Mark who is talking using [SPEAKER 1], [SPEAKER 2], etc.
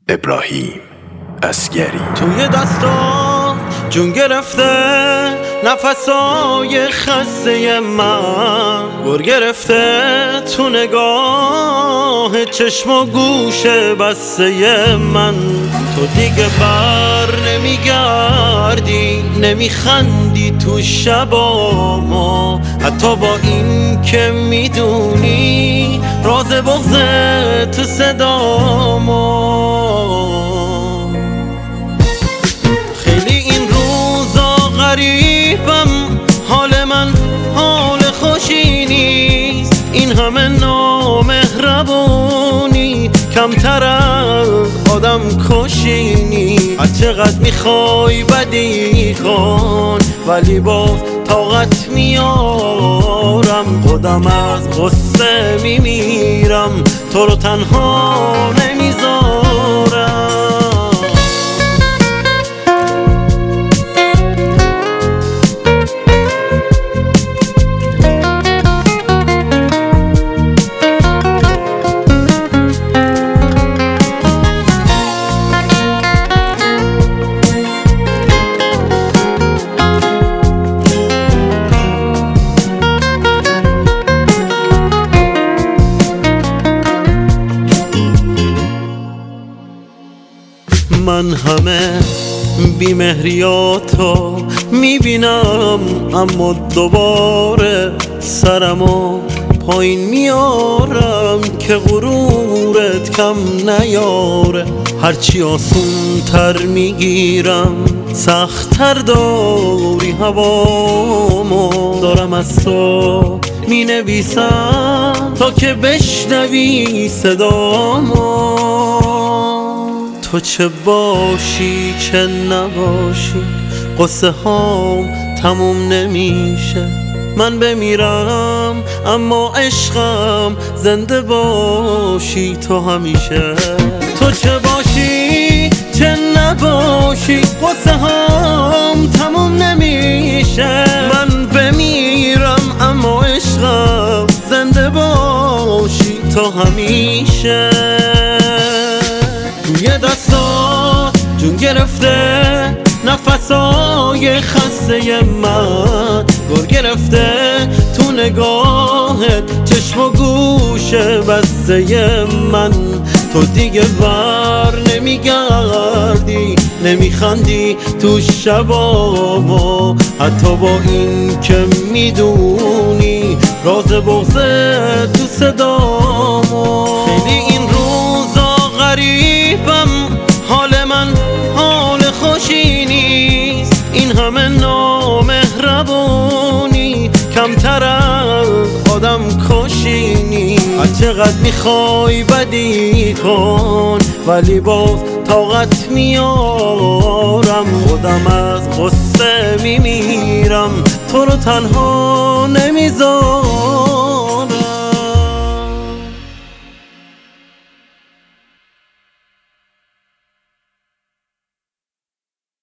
[SPEAKER 1] ابراهیم اصگری.
[SPEAKER 2] توی دستا جون گرفته نفسای خسته من، گر گرفته تو نگاه چشم و گوش بسته من. تو دیگه بر نمیگردی، نمیخندی تو شباما، حتی با این که میدونی راز بغض تو صداما. خیلی این روزا غریبم، حال من حال خوشی نیست. این همه نامهربونی کمتر از آدم کشی نیست. هر چقدر میخوای بدی کن ولی باز طاقت میارم. خودم از غصه میمیرم، تو رو تنها نمیذارم. من همه بیمهریاتو میبینم، اما دوباره سرمو پایین میارم که غرورت کم نیاره. هرچی آسون تر میگیرم سخت‌تر داری هوامو. دارم از تو مینویسم تا که بشنوی صدامو. تو چه باشی چه نباشی قصه هام تموم نمیشه. من بمیرم اما عشقم زنده باشی تو همیشه. تو چه باشی چه نباشی قصه هام تموم نمیشه. من بمیرم اما عشقم زنده باشی تو همیشه. توی دستا جون گرفته نفسای خسته من، گر گرفته تو نگاهت چشم و گوش بسته من. تو دیگه بر نمیگردی، نمیخندی تو شباما، حتی با این که میدونی راز بغض تو صداما. خیلی این روزا غریبم، حال من حال خوشی نیست. این همه نامهربونی کمتر از آدم کشی نیست. هر چقدر میخوای بدی کن ولی باز طاقت میارم. خودم از غصه میمیرم، تو رو تنها نمیذارم.